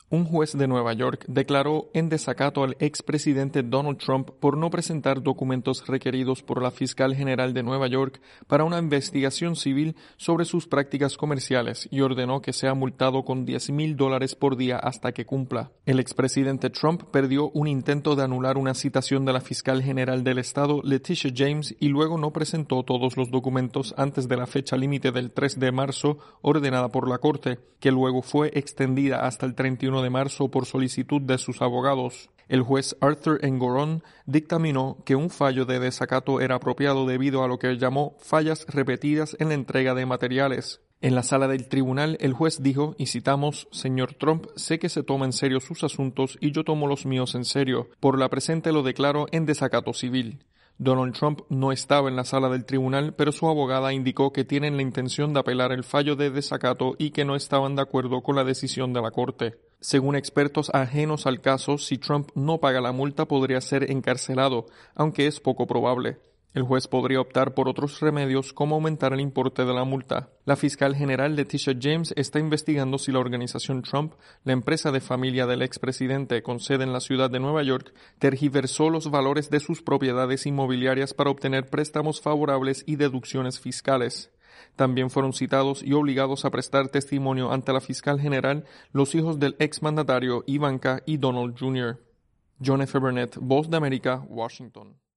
Un juez de Nueva York declaró en desacato al expresidente Donald Trump por no presentar documentos requeridos por la fiscal general de Nueva York para una investigación civil sobre sus prácticas comerciales y ordenó que sea multado con $10,000 por día hasta que cumpla. El expresidente Trump perdió un intento de anular una citación de la fiscal general del estado, Letitia James, y luego no presentó todos los documentos antes de la fecha límite del 3 de marzo ordenada por la Corte, que luego fue extendida hasta el 31 de marzo por solicitud de sus abogados. El juez Arthur Engoron dictaminó que un fallo de desacato era apropiado debido a lo que llamó fallas repetidas en la entrega de materiales. En la sala del tribunal, el juez dijo, y citamos, «Señor Trump, sé que se toma en serio sus asuntos y yo tomo los míos en serio. Por la presente lo declaro en desacato civil». Donald Trump no estaba en la sala del tribunal, pero su abogada indicó que tienen la intención de apelar el fallo de desacato y que no estaban de acuerdo con la decisión de la Corte. Según expertos ajenos al caso, si Trump no paga la multa podría ser encarcelado, aunque es poco probable. El juez podría optar por otros remedios como aumentar el importe de la multa. La fiscal general Letitia James está investigando si la organización Trump, la empresa de familia del expresidente con sede en la ciudad de Nueva York, tergiversó los valores de sus propiedades inmobiliarias para obtener préstamos favorables y deducciones fiscales. También fueron citados y obligados a prestar testimonio ante la fiscal general los hijos del exmandatario Ivanka y Donald Jr. John F. Burnett, Voz de América, Washington.